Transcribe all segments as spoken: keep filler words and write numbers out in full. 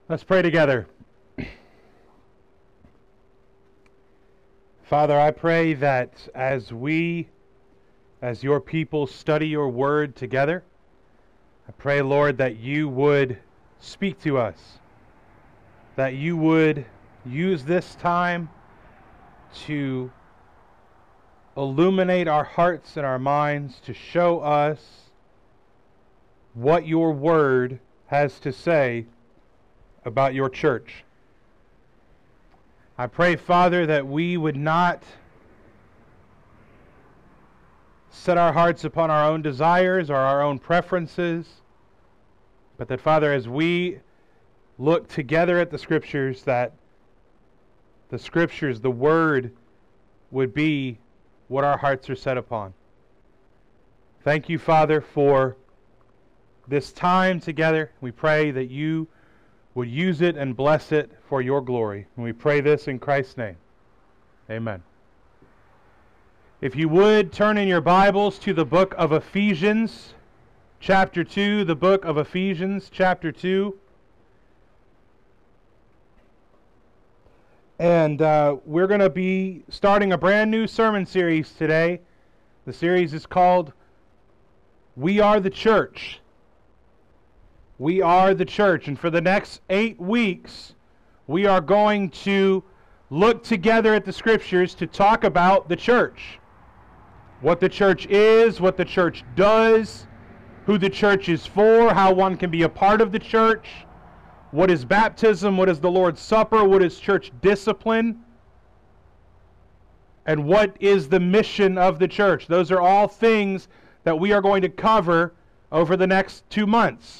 Let's pray together. Father, I pray that as we, as your people, study your word together, I pray, Lord, that you would speak to us, that you would use this time to illuminate our hearts and our minds, to show us what your word has to say about your church. I pray, Father, that we would not set our hearts upon our own desires or our own preferences, but that, Father, as we look together at the Scriptures, that the Scriptures, the Word, would be what our hearts are set upon. Thank you, Father, for this time together. We pray that you would use it and bless it for your glory. And we pray this in Christ's name. Amen. If you would, turn in your Bibles to the book of Ephesians, chapter two, the book of Ephesians, chapter two. And uh, we're going to be starting a brand new sermon series today. The series is called We Are the Church. We are the church, and for the next eight weeks, we are going to look together at the Scriptures to talk about the church. What the church is, what the church does, who the church is for, how one can be a part of the church, what is baptism, what is the Lord's Supper, what is church discipline, and what is the mission of the church. Those are all things that we are going to cover over the next two months.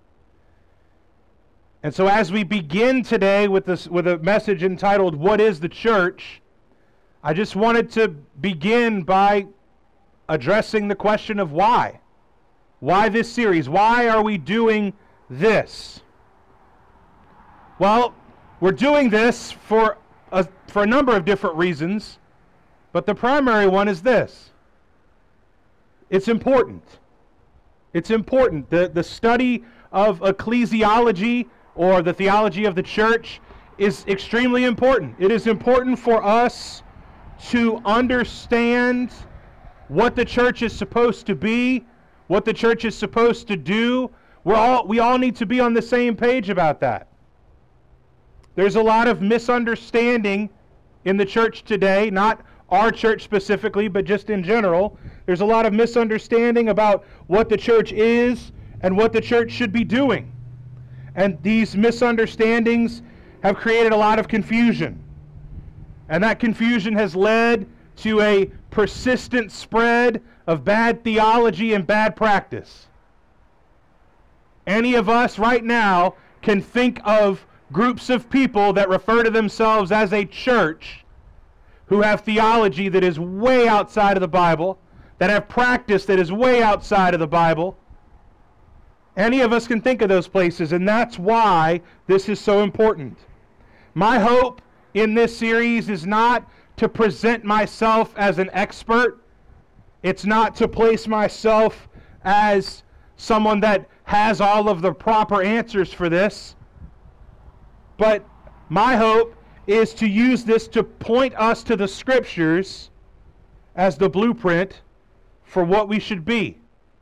And so as we begin today with this with a message entitled, What is the Church? I just wanted to begin by addressing the question of why. Why this series? Why are we doing this? Well, we're doing this for a, for a number of different reasons, but the primary one is this. It's important. It's important. The, the study of ecclesiology, or the theology of the church, is extremely important. It is important for us to understand what the church is supposed to be, what the church is supposed to do. We're all, we all need to be on the same page about that. There's a lot of misunderstanding in the church today, not our church specifically, but just in general. There's a lot of misunderstanding about what the church is and what the church should be doing. And these misunderstandings have created a lot of confusion. And that confusion has led to a persistent spread of bad theology and bad practice. Any of us right now can think of groups of people that refer to themselves as a church who have theology that is way outside of the Bible, that have practice that is way outside of the Bible. Any of us can think of those places, and that's why this is so important. My hope in this series is not to present myself as an expert. It's not to place myself as someone that has all of the proper answers for this. But my hope is to use this to point us to the Scriptures as the blueprint for what we should be.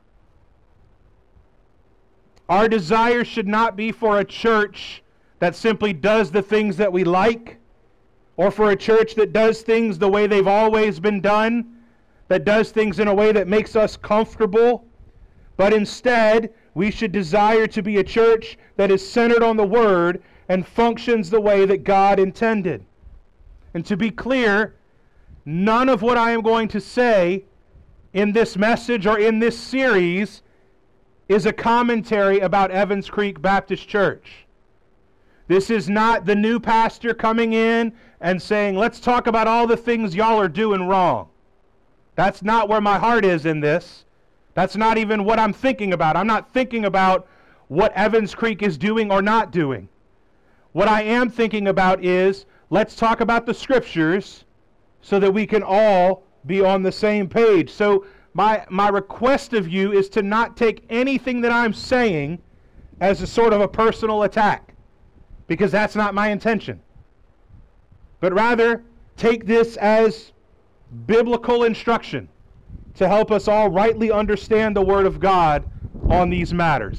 Our desire should not be for a church that simply does the things that we like, or for a church that does things the way they've always been done, that does things in a way that makes us comfortable. But instead, we should desire to be a church that is centered on the Word and functions the way that God intended. And to be clear, none of what I am going to say in this message or in this series is a commentary about Evans Creek Baptist Church. This is not the new pastor coming in and saying, let's talk about all the things y'all are doing wrong. That's not where my heart is in this. That's not even what I'm thinking about. I'm not thinking about what Evans Creek is doing or not doing. What I am thinking about is, let's talk about the Scriptures so that we can all be on the same page. So my, my request of you is to not take anything that I'm saying as a sort of a personal attack. because that's not my intention. But rather, take this as biblical instruction to help us all rightly understand the Word of God on these matters.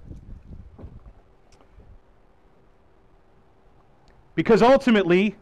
Because ultimately,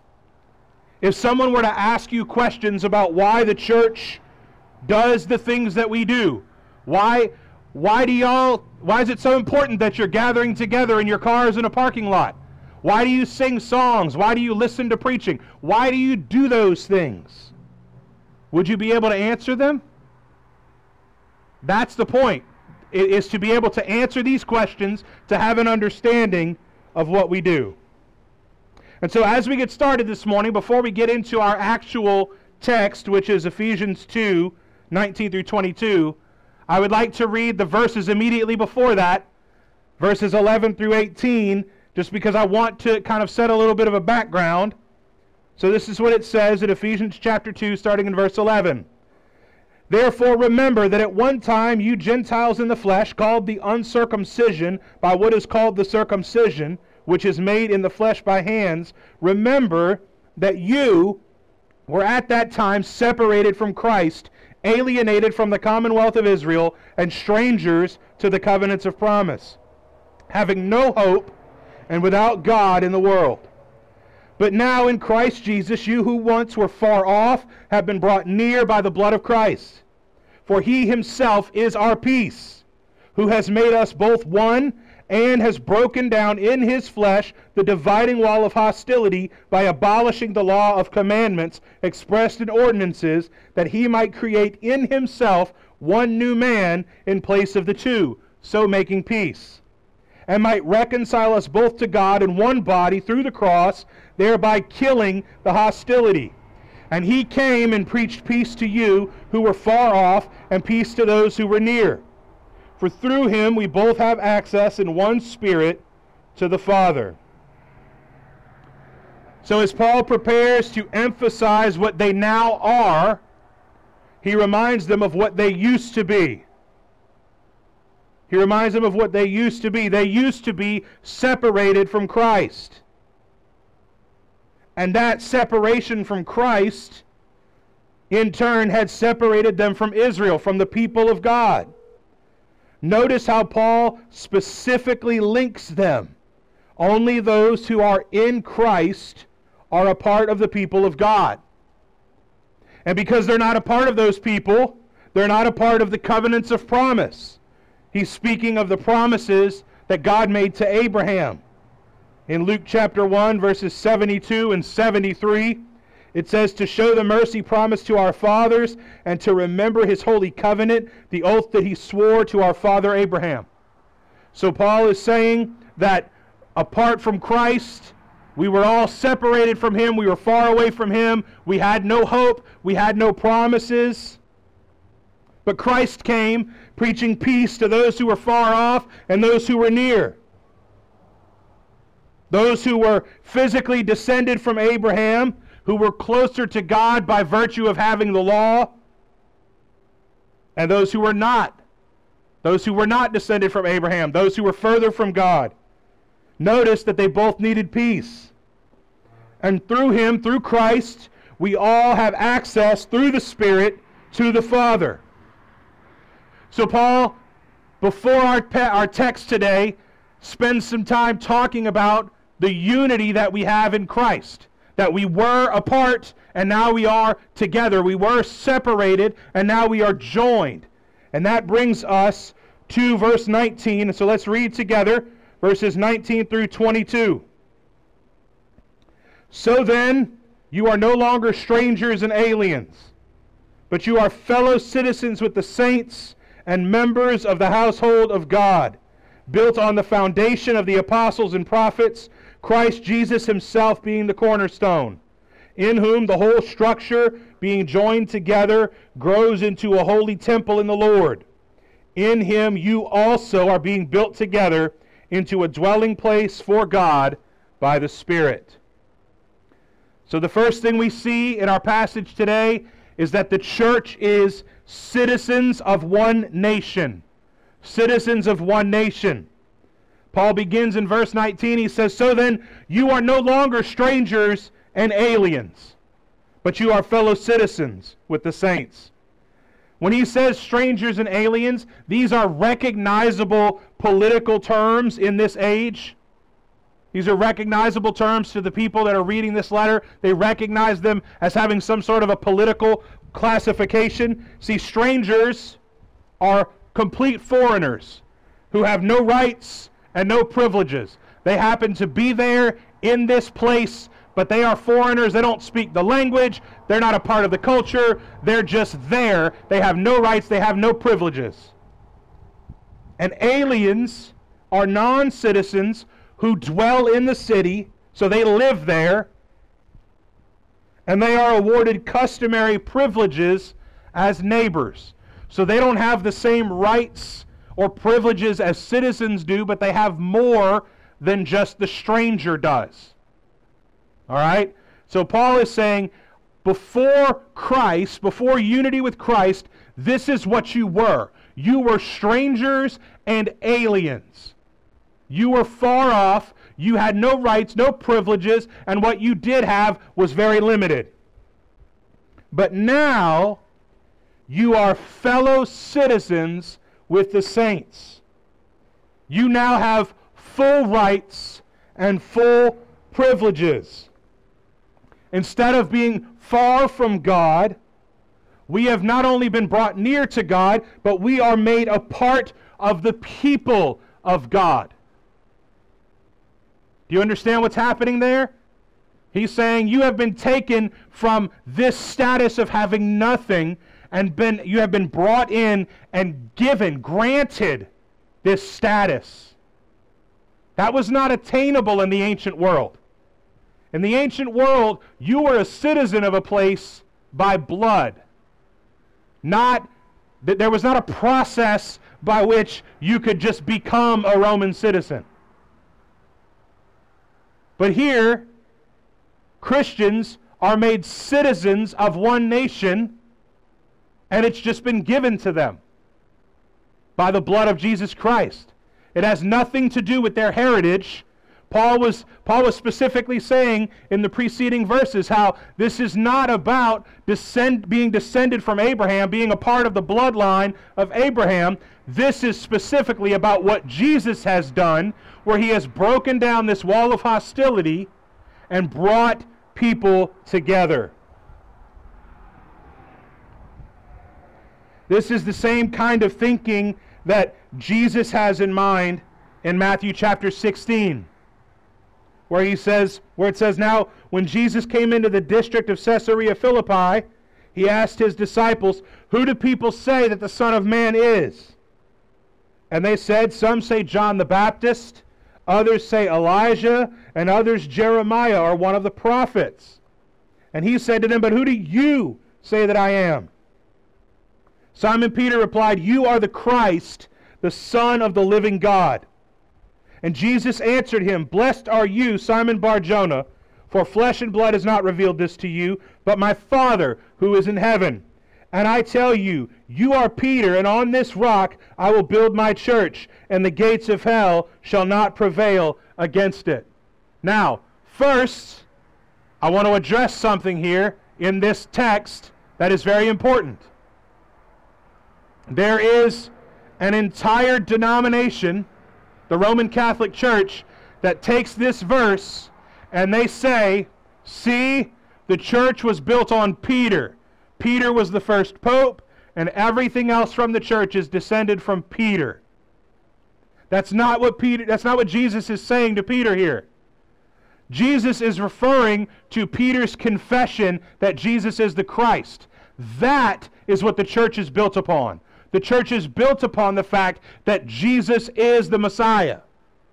if someone were to ask you questions about why the church does the things that we do, why why do y'all why is it so important that you're gathering together in your cars in a parking lot? Why do you sing songs? Why do you listen to preaching? Why do you do those things? Would you be able to answer them? That's the point, is to be able to answer these questions, to have an understanding of what we do. And so as we get started this morning, before we get into our actual text, which is Ephesians two, nineteen through twenty-two, I would like to read the verses immediately before that, verses eleven through eighteen, just because I want to kind of set a little bit of a background. So this is what it says in Ephesians chapter two, starting in verse eleven. Therefore remember that at one time you Gentiles in the flesh, called the uncircumcision by what is called the circumcision, which is made in the flesh by hands, remember that you were at that time separated from Christ, alienated from the commonwealth of Israel, and strangers to the covenants of promise, having no hope and without God in the world. But now in Christ Jesus, you who once were far off have been brought near by the blood of Christ. For he himself is our peace, who has made us both one, and has broken down in his flesh the dividing wall of hostility by abolishing the law of commandments expressed in ordinances, that he might create in himself one new man in place of the two, so making peace, and might reconcile us both to God in one body through the cross, thereby killing the hostility. And he came and preached peace to you who were far off, and peace to those who were near. For through him we both have access in one Spirit to the Father. So as Paul prepares to emphasize what they now are, he reminds them of what they used to be. He reminds them of what they used to be. They used to be separated from Christ. And that separation from Christ, in turn, had separated them from Israel, from the people of God. Notice how Paul specifically links them. Only those who are in Christ are a part of the people of God. And because they're not a part of those people, they're not a part of the covenants of promise. He's speaking of the promises that God made to Abraham. In Luke chapter one, verses seventy-two and seventy-three, it says, to show the mercy promised to our fathers and to remember his holy covenant, the oath that he swore to our father Abraham. So Paul is saying that apart from Christ, we were all separated from him. We were far away from him. We had no hope. We had no promises. But Christ came preaching peace to those who were far off and those who were near. Those who were physically descended from Abraham, who were closer to God by virtue of having the law, and those who were not. Those who were not descended from Abraham, those who were further from God. Notice that they both needed peace. And through him, through Christ, we all have access through the Spirit to the Father. So Paul, before our, pe- our text today, spends some time talking about the unity that we have in Christ. That we were apart and now we are together. We were separated and now we are joined. And that brings us to verse nineteen. And so let's read together verses nineteen through twenty-two. So then, you are no longer strangers and aliens, but you are fellow citizens with the saints and members of the household of God, built on the foundation of the apostles and prophets, Christ Jesus himself being the cornerstone, in whom the whole structure, being joined together, grows into a holy temple in the Lord. In him you also are being built together into a dwelling place for God by the Spirit. So the first thing we see in our passage today is that the church is citizens of one nation. Citizens of one nation. Paul begins in verse nineteen. He says, "So then you are no longer strangers and aliens, but you are fellow citizens with the saints." When he says strangers and aliens, these are recognizable political terms in this age. These are recognizable terms to the people that are reading this letter. They recognize them as having some sort of a political classification. See, strangers are complete foreigners who have no rights and no privileges. They happen to be there in this place, but they are foreigners. They don't speak the language. They're not a part of the culture. They're just there. They have no rights. They have no privileges. And aliens are non-citizens who dwell in the city, so they live there, and they are awarded customary privileges as neighbors. So they don't have the same rights or privileges as citizens do, but they have more than just the stranger does. All right? So Paul is saying, before Christ, before unity with Christ, this is what you were. You were strangers and aliens. You were far off, you had no rights, no privileges, and what you did have was very limited. But now, you are fellow citizens with the saints. You now have full rights and full privileges. Instead of being far from God, we have not only been brought near to God, but we are made a part of the people of God. Do you understand what's happening there? He's saying you have been taken from this status of having nothing and been you have been brought in and given, granted this status. That was not attainable in the ancient world. In the ancient world, you were a citizen of a place by blood. Not that there was not a process by which you could just become a Roman citizen. But here, Christians are made citizens of one nation, and it's just been given to them by the blood of Jesus Christ. It has nothing to do with their heritage. Paul was, Paul was specifically saying in the preceding verses how this is not about descend, being descended from Abraham, being a part of the bloodline of Abraham. This is specifically about what Jesus has done, where he has broken down this wall of hostility and brought people together. This is the same kind of thinking that Jesus has in mind in Matthew chapter sixteen, where he says, where it says, "Now when Jesus came into the district of Caesarea Philippi, he asked his disciples, 'Who do people say that the Son of Man is?' And they said, 'Some say John the Baptist, others say Elijah, and others Jeremiah or one of the prophets.' And he said to them, 'But who do you say that I am?' Simon Peter replied, 'You are the Christ, the Son of the living God.' And Jesus answered him, 'Blessed are you, Simon Bar-Jonah, for flesh and blood has not revealed this to you, but my Father who is in heaven. And I tell you, you are Peter, and on this rock I will build my church, and the gates of hell shall not prevail against it.'" Now, first, I want to address something here in this text that is very important. There is an entire denomination, the Roman Catholic Church, that takes this verse and they say, "See, the church was built on Peter. Peter was the first pope, and everything else from the church is descended from Peter." That's not what Peter, that's not what Jesus is saying to Peter here. Jesus is referring to Peter's confession that Jesus is the Christ. That is what the church is built upon. The church is built upon the fact that Jesus is the Messiah.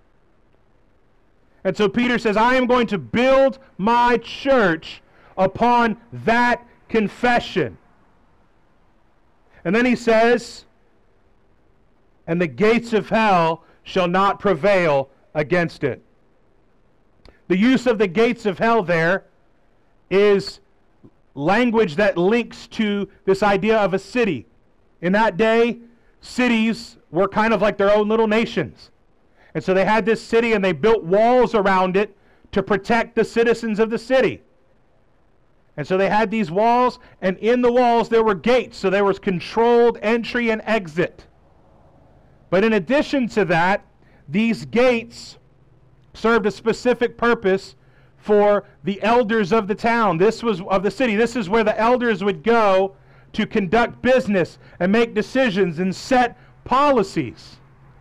And so Peter says, "I am going to build my church upon that confession." And then he says, "And the gates of hell shall not prevail against it." The use of the gates of hell there is language that links to this idea of a city. In that day, cities were kind of like their own little nations. And so they had this city and they built walls around it to protect the citizens of the city. And so they had these walls, and in the walls there were gates, so there was controlled entry and exit. But in addition to that, these gates served a specific purpose for the elders of the town. This was of the city. This is where the elders would go to conduct business and make decisions and set policies.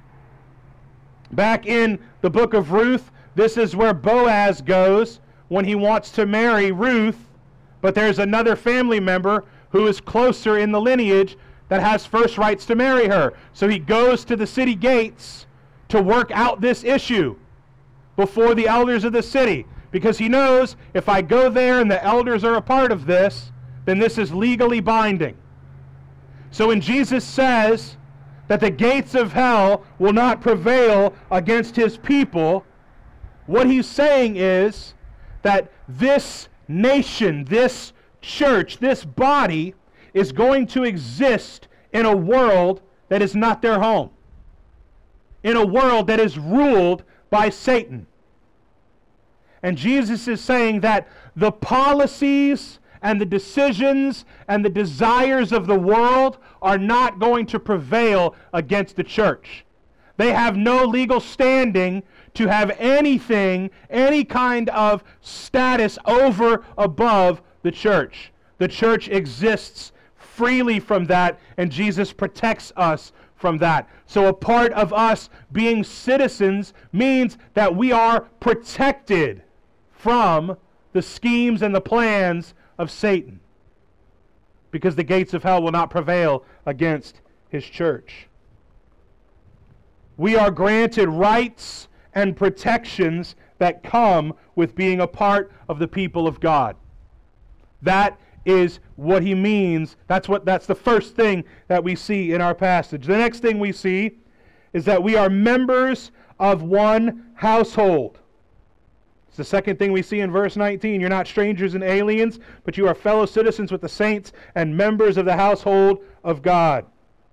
Back in the book of Ruth, this is where Boaz goes when he wants to marry Ruth, but there's another family member who is closer in the lineage that has first rights to marry her. So he goes to the city gates to work out this issue before the elders of the city, because he knows if I go there and the elders are a part of this, then this is legally binding. So when Jesus says that the gates of hell will not prevail against his people, what he's saying is that this nation, this church, this body is going to exist in a world that is not their home, in a world that is ruled by Satan. And Jesus is saying that the policies and the decisions and the desires of the world are not going to prevail against the church. They have no legal standing to have anything, any kind of status over, above the church. The church exists freely from that, and Jesus protects us from that. So a part of us being citizens means that we are protected from the schemes and the plans of Satan, because the gates of hell will not prevail against his church. We are granted rights and protections that come with being a part of the people of God. That is what he means. That's what that's the first thing that we see in our passage. The next thing we see is that we are members of one household. It's the second thing we see in verse nineteen. You're not strangers and aliens, but you are fellow citizens with the saints and members of the household of God.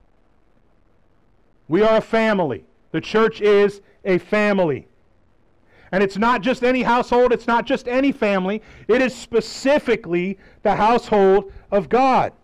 We are a family. The church is a family. And it's not just any household, it's not just any family. It is specifically the household of God.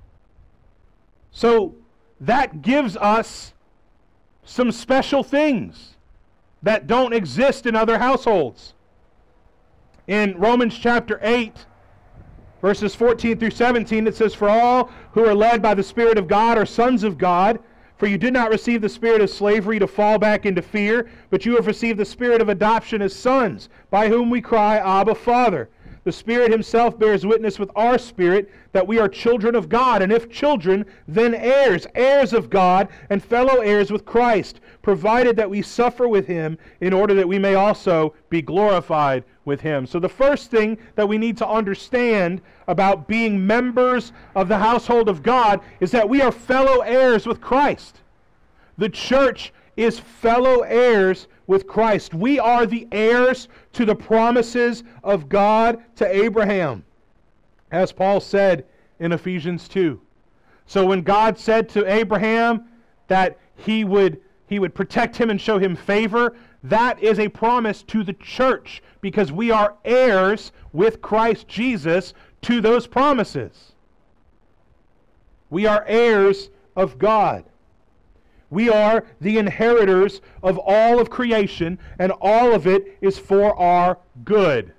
So that gives us some special things that don't exist in other households. In Romans chapter eight, verses fourteen through seventeen, it says, "For all who are led by the Spirit of God are sons of God. For you did not receive the spirit of slavery to fall back into fear, but you have received the spirit of adoption as sons, by whom we cry, Abba, Father. The Spirit himself bears witness with our spirit that we are children of God, and if children, then heirs, heirs of God, and fellow heirs with Christ, provided that we suffer with him, in order that we may also be glorified with him." So the first thing that we need to understand about being members of the household of God is that we are fellow heirs with Christ. The church is fellow heirs with Christ. We are the heirs to the promises of God to Abraham, as Paul said in Ephesians two. So when God said to Abraham that he would he would protect him and show him favor, that is a promise to the church, because we are heirs with Christ Jesus to those promises. We are heirs of God. We are the inheritors of all of creation, and all of it is for our good.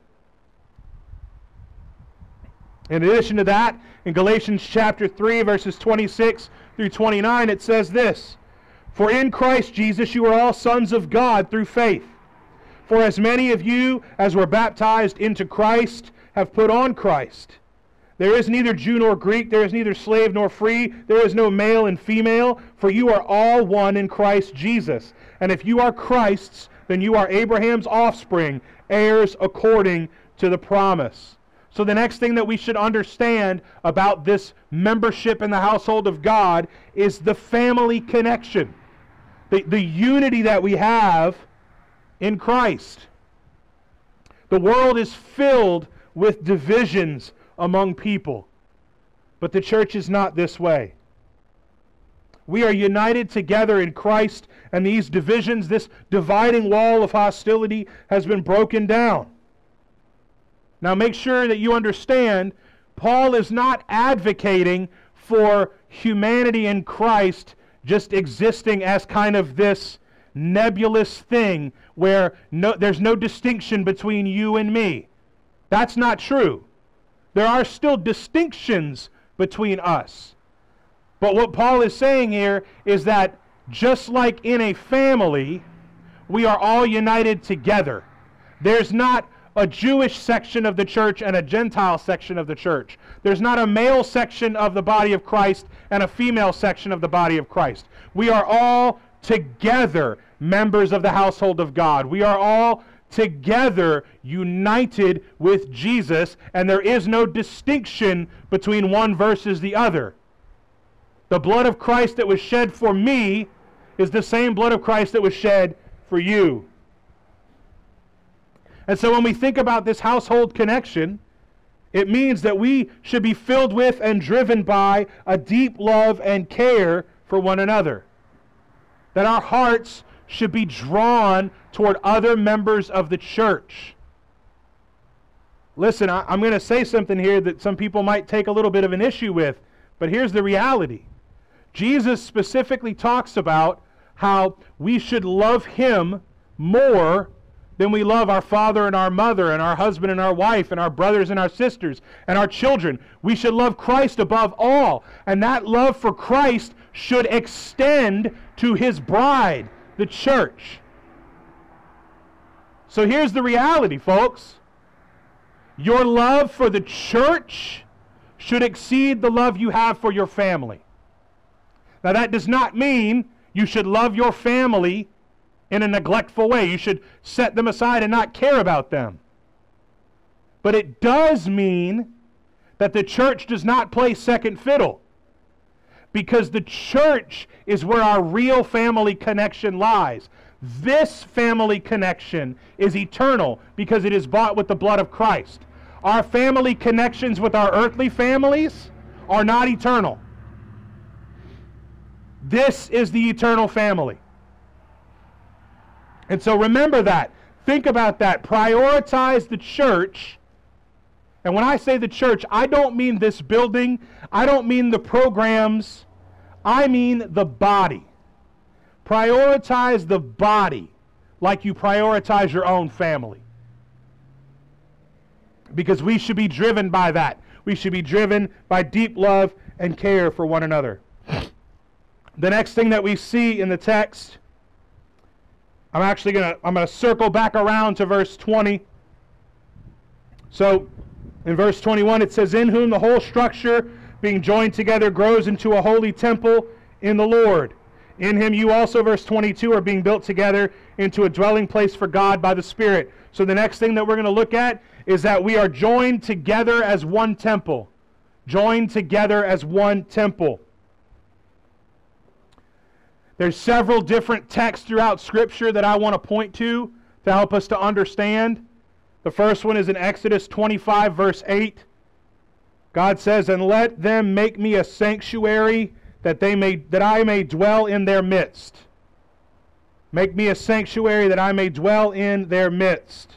In addition to that, in Galatians chapter three, verses twenty-six through twenty-nine, it says this, "For in Christ Jesus you are all sons of God through faith. For as many of you as were baptized into Christ have put on Christ. There is neither Jew nor Greek, there is neither slave nor free, there is no male and female, for you are all one in Christ Jesus. And if you are Christ's, then you are Abraham's offspring, heirs according to the promise." So the next thing that we should understand about this membership in the household of God is the family connection, the, the unity that we have in Christ. The world is filled with divisions among people, but the church is not this way. We are united together in Christ, and these divisions, this dividing wall of hostility has been broken down. Now make sure that you understand, Paul is not advocating for humanity in Christ just existing as kind of this nebulous thing where no, there's no distinction between you and me. That's not true. There are still distinctions between us. But what Paul is saying here is that just like in a family, we are all united together. There's not a Jewish section of the church and a Gentile section of the church. There's not a male section of the body of Christ and a female section of the body of Christ. We are all together members of the household of God. We are all together united with Jesus, and there is no distinction between one versus the other. The blood of Christ that was shed for me is the same blood of Christ that was shed for you. And so when we think about this household connection, it means that we should be filled with and driven by a deep love and care for one another. That our hearts should be drawn toward other members of the church. Listen, I, I'm going to say something here that some people might take a little bit of an issue with, but here's the reality. Jesus specifically talks about how we should love Him more than we love our father and our mother and our husband and our wife and our brothers and our sisters and our children. We should love Christ above all. And that love for Christ should extend to His bride, the church. So here's the reality, folks. Your love for the church should exceed the love you have for your family. Now that does not mean you should love your family in a neglectful way. You should set them aside and not care about them. But it does mean that the church does not play second fiddle, because the church is where our real family connection lies. This family connection is eternal because it is bought with the blood of Christ. Our family connections with our earthly families are not eternal. This is the eternal family. And so remember that. Think about that. Prioritize the church. And when I say the church, I don't mean this building. I don't mean the programs. I mean the body. Prioritize the body like you prioritize your own family. Because we should be driven by that. We should be driven by deep love and care for one another. The next thing that we see in the text, I'm actually going to I'm going to circle back around to verse twenty. So, in verse twenty-one it says, "In whom the whole structure being joined together grows into a holy temple in the Lord. In Him you also," verse twenty-two, "are being built together into a dwelling place for God by the Spirit." So the next thing that we're going to look at is that we are joined together as one temple. Joined together as one temple. There's several different texts throughout Scripture that I want to point to to help us to understand. The first one is in Exodus twenty-five, verse eight. God says, "And let them make me a sanctuary that they may that I may dwell in their midst." Make me a sanctuary that I may dwell in their midst.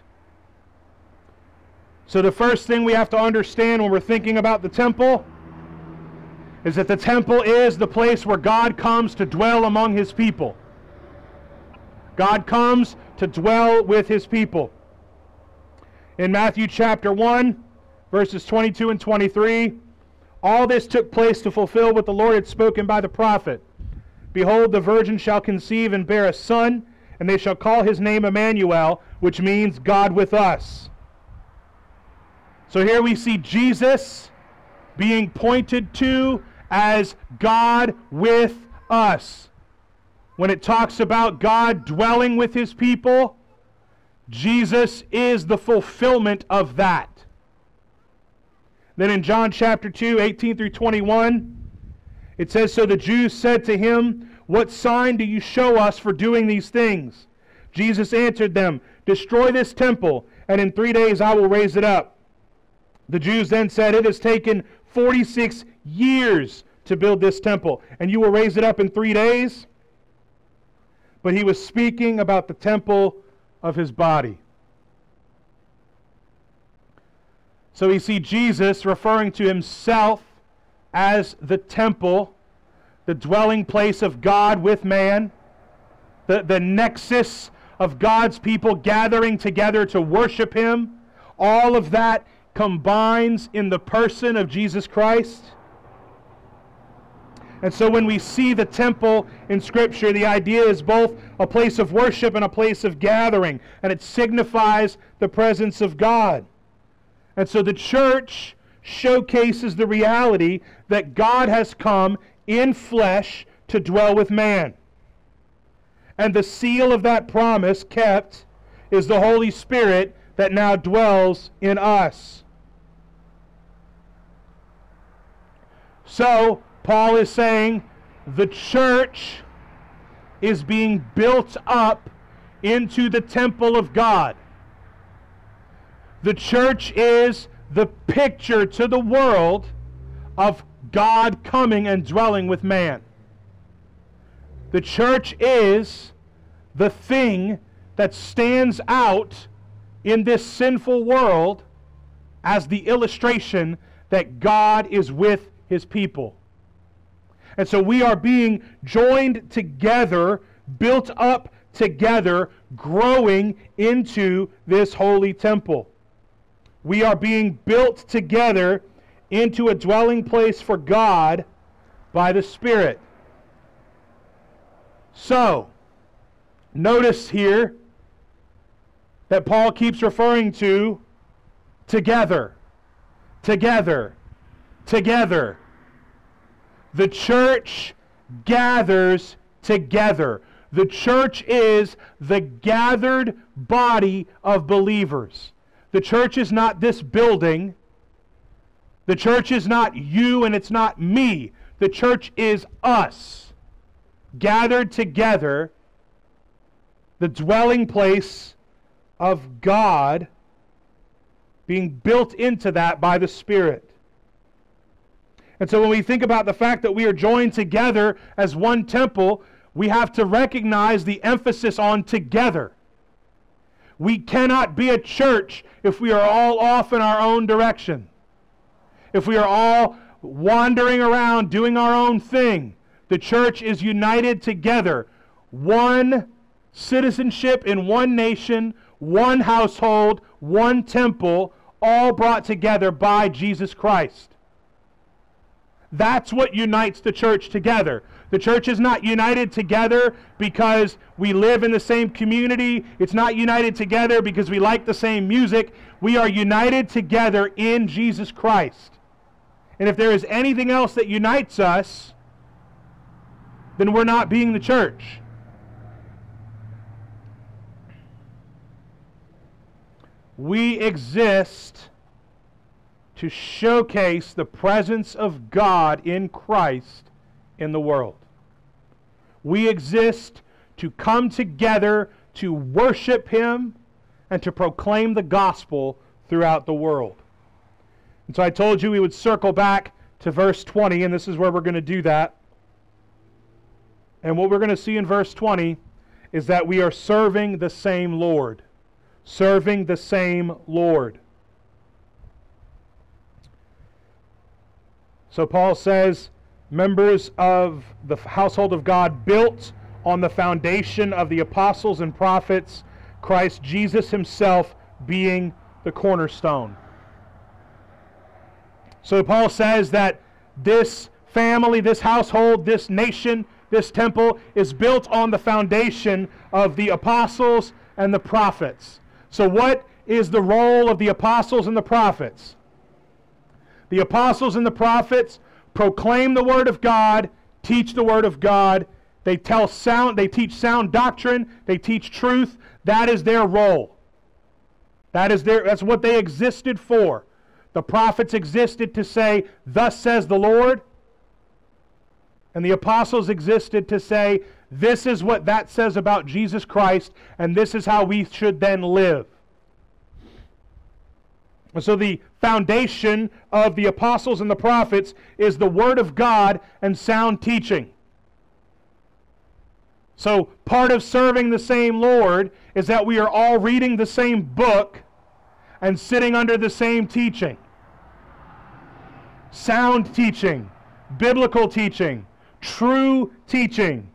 So the first thing we have to understand when we're thinking about the temple is that the temple is the place where God comes to dwell among His people. God comes to dwell with His people. In Matthew chapter one, verses twenty-two and twenty-three, all this took place to fulfill what the Lord had spoken by the prophet. "Behold, the virgin shall conceive and bear a son, and they shall call his name Emmanuel," which means God with us. So here we see Jesus being pointed to as God with us. When it talks about God dwelling with His people, Jesus is the fulfillment of that. Then in John chapter two, eighteen through twenty-one, it says, "So the Jews said to Him, 'What sign do you show us for doing these things?' Jesus answered them, 'Destroy this temple, and in three days I will raise it up.' The Jews then said, 'It has taken forty-six years to build this temple, and you will raise it up in three days. But he was speaking about the temple of his body. So we see Jesus referring to himself as the temple, the dwelling place of God with man, the, the nexus of God's people gathering together to worship him. All of that combines in the person of Jesus Christ. And so when we see the temple in Scripture, the idea is both a place of worship and a place of gathering, and it signifies the presence of God. And so the church showcases the reality that God has come in flesh to dwell with man. And the seal of that promise kept is the Holy Spirit that now dwells in us. So, Paul is saying the church is being built up into the temple of God. The church is the picture to the world of God coming and dwelling with man. The church is the thing that stands out in this sinful world as the illustration that God is with his people. And so we are being joined together, built up together, growing into this holy temple. We are being built together into a dwelling place for God by the Spirit. So, notice here that Paul keeps referring to together, together, together. The church gathers together. The church is the gathered body of believers. The church is not this building. The church is not you and it's not me. The church is us, gathered together, the dwelling place of God, being built into that by the Spirit. And so when we think about the fact that we are joined together as one temple, we have to recognize the emphasis on together. We cannot be a church if we are all off in our own direction. If we are all wandering around doing our own thing. The church is united together. One citizenship in one nation, one household, one temple, all brought together by Jesus Christ. That's what unites the church together. The church is not united together because we live in the same community. It's not united together because we like the same music. We are united together in Jesus Christ. And if there is anything else that unites us, then we're not being the church. We exist to showcase the presence of God in Christ in the world. We exist to come together to worship Him and to proclaim the gospel throughout the world. And so I told you we would circle back to verse twenty, and this is where we're going to do that. And what we're going to see in verse twenty is that we are serving the same Lord. Serving the same Lord. So Paul says, members of the household of God, built on the foundation of the apostles and prophets, Christ Jesus himself being the cornerstone. So Paul says that this family, this household, this nation, this temple is built on the foundation of the apostles and the prophets. So what is the role of the apostles and the prophets? The apostles and the prophets proclaim the word of God, teach the word of God. They tell sound, they teach sound doctrine, they teach truth. That is their role. That is their that's what they existed for. The prophets existed to say, "Thus says the Lord." And the apostles existed to say, "This is what that says about Jesus Christ, and this is how we should then live." And so the foundation of the apostles and the prophets is the Word of God and sound teaching. So part of serving the same Lord is that we are all reading the same book and sitting under the same teaching. Sound teaching, biblical teaching, true teaching.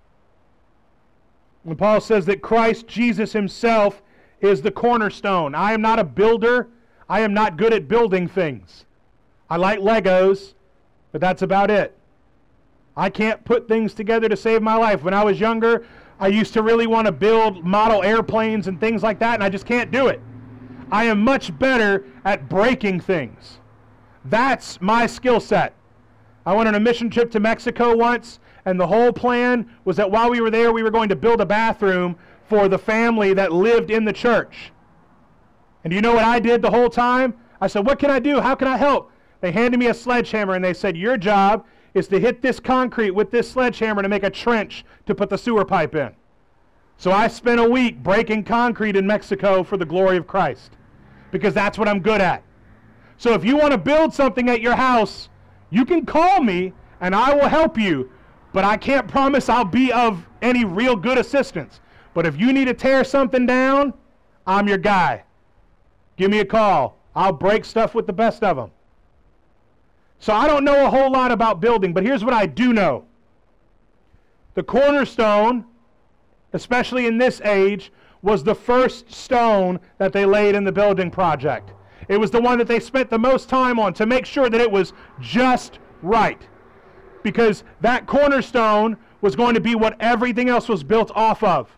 When Paul says that Christ Jesus himself is the cornerstone. I am not a builder. I am not good at building things. I like Legos, but that's about it. I can't put things together to save my life. When I was younger, I used to really want to build model airplanes and things like that, and I just can't do it. I am much better at breaking things. That's my skill set. I went on a mission trip to Mexico once, and the whole plan was that while we were there, we were going to build a bathroom for the family that lived in the church. And do you know what I did the whole time? I said, what can I do? How can I help? They handed me a sledgehammer, and they said, your job is to hit this concrete with this sledgehammer to make a trench to put the sewer pipe in. So I spent a week breaking concrete in Mexico for the glory of Christ, because that's what I'm good at. So if you want to build something at your house, you can call me and I will help you, but I can't promise I'll be of any real good assistance. But if you need to tear something down, I'm your guy. Give me a call. I'll break stuff with the best of them. So I don't know a whole lot about building, but here's what I do know. The cornerstone, especially in this age, was the first stone that they laid in the building project. It was the one that they spent the most time on to make sure that it was just right. Because that cornerstone was going to be what everything else was built off of.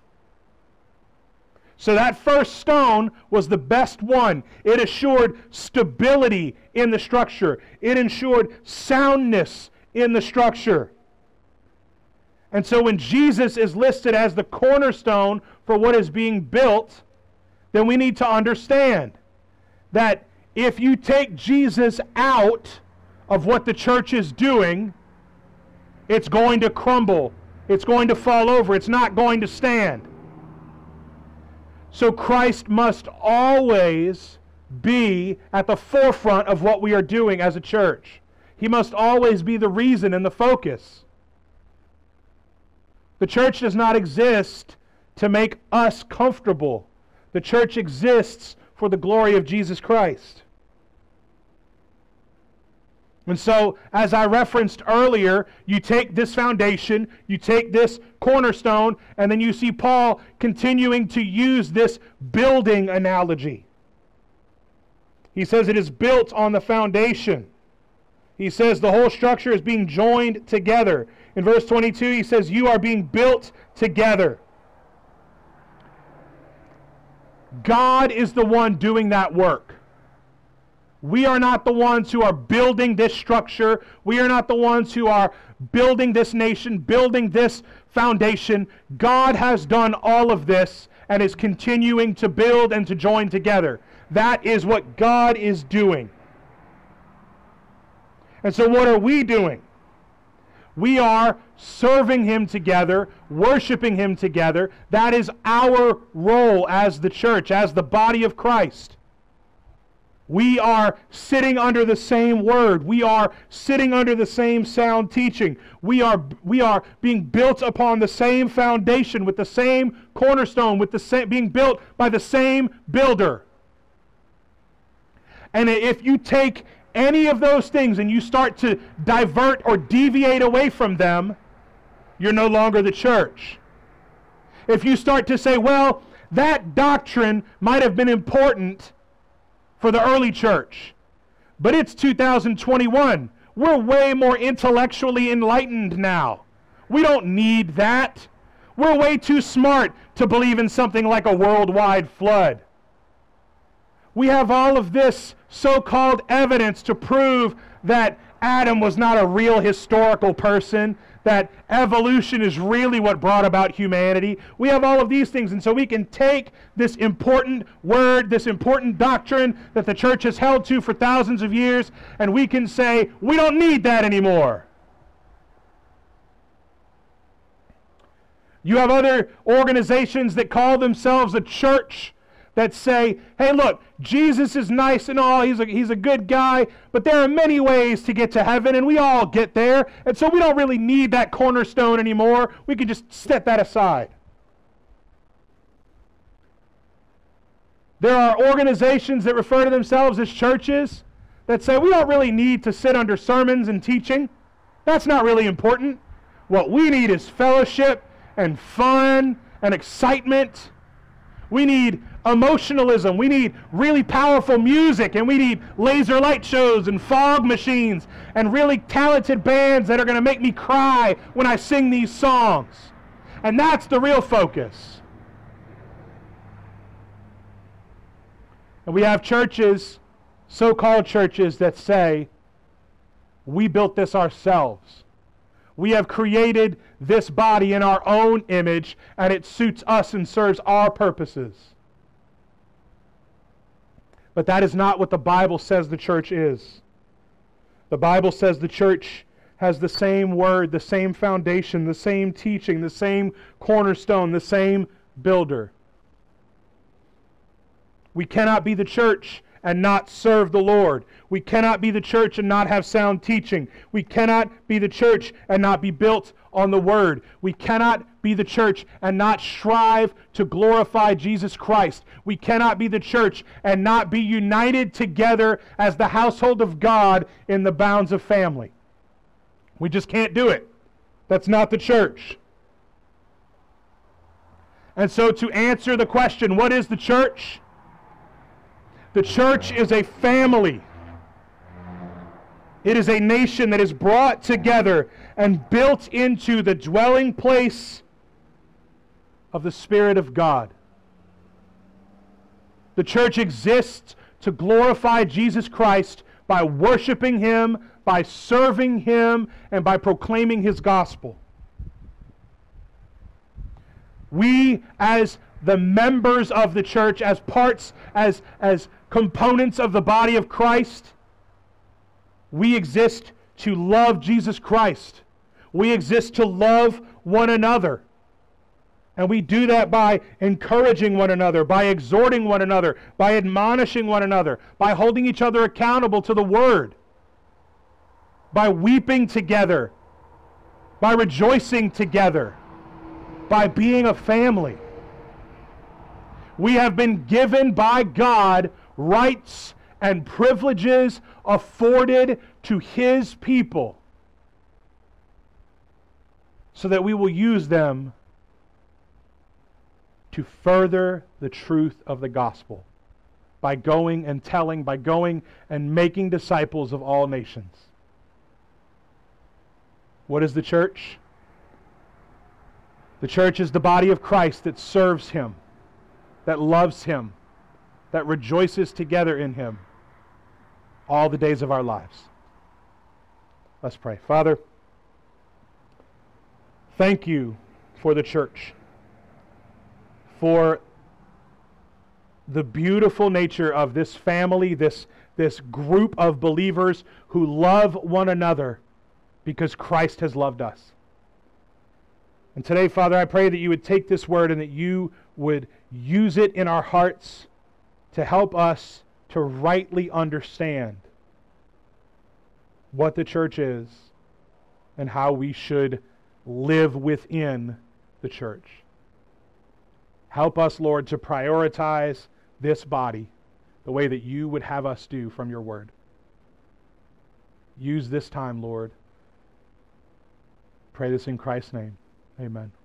So that first stone was the best one. It assured stability in the structure. It ensured soundness in the structure. And so when Jesus is listed as the cornerstone for what is being built, then we need to understand that if you take Jesus out of what the church is doing, it's going to crumble. It's going to fall over. It's not going to stand. So Christ must always be at the forefront of what we are doing as a church. He must always be the reason and the focus. The church does not exist to make us comfortable. The church exists for the glory of Jesus Christ. And so, as I referenced earlier, you take this foundation, you take this cornerstone, and then you see Paul continuing to use this building analogy. He says it is built on the foundation. He says the whole structure is being joined together. In verse twenty-two, he says, you are being built together. God is the one doing that work. We are not the ones who are building this structure. We are not the ones who are building this nation, building this foundation. God has done all of this and is continuing to build and to join together. That is what God is doing. And so what are we doing? We are serving Him together, worshiping Him together. That is our role as the church, as the body of Christ. We are sitting under the same word. We are sitting under the same sound teaching. We are, we are being built upon the same foundation, with the same cornerstone, with the same, being built by the same builder. And if you take any of those things and you start to divert or deviate away from them, you're no longer the church. If you start to say, well, that doctrine might have been important for the early church, but it's two thousand twenty-one. We're way more intellectually enlightened now. We don't need that. We're way too smart to believe in something like a worldwide flood. We have all of this so-called evidence to prove that Adam was not a real historical person, that evolution is really what brought about humanity. We have all of these things, and so we can take this important word, this important doctrine that the church has held to for thousands of years, and we can say, we don't need that anymore. You have other organizations that call themselves a church, that say, hey, look, Jesus is nice and all, he's a, he's a good guy, but there are many ways to get to heaven, and we all get there, and so we don't really need that cornerstone anymore. We can just set that aside. There are organizations that refer to themselves as churches that say, we don't really need to sit under sermons and teaching. That's not really important. What we need is fellowship and fun and excitement. We need emotionalism. We need really powerful music, and we need laser light shows and fog machines and really talented bands that are going to make me cry when I sing these songs. And that's the real focus. And we have churches, so-called churches, that say, we built this ourselves. We have created this body in our own image, and it suits us and serves our purposes. But that is not what the Bible says the church is. The Bible says the church has the same word, the same foundation, the same teaching, the same cornerstone, the same builder. We cannot be the church and not serve the Lord. We cannot be the church and not have sound teaching. We cannot be the church and not be built on the Word. We cannot be the church and not strive to glorify Jesus Christ. We cannot be the church and not be united together as the household of God in the bounds of family. We just can't do it. That's not the church. And so to answer the question, what is the church? The church is a family. It is a nation that is brought together and built into the dwelling place of the Spirit of God. The church exists to glorify Jesus Christ by worshiping Him, by serving Him, and by proclaiming His gospel. We, as the members of the church, as parts, as, as components of the body of Christ, we exist to love Jesus Christ. We exist to love one another. And we do that by encouraging one another, by exhorting one another, by admonishing one another, by holding each other accountable to the Word, by weeping together, by rejoicing together, by being a family. We have been given by God rights and privileges afforded to His people so that we will use them to further the truth of the gospel by going and telling, by going and making disciples of all nations. What is the church? The church is the body of Christ that serves Him, that loves Him, that rejoices together in Him all the days of our lives. Let's pray. Father, thank You for the church, for the beautiful nature of this family, this, this group of believers who love one another because Christ has loved us. And today, Father, I pray that You would take this word and that You would use it in our hearts to help us to rightly understand what the church is and how we should live within the church. Help us, Lord, to prioritize this body the way that You would have us do from Your word. Use this time, Lord. Pray this in Christ's name. Amen.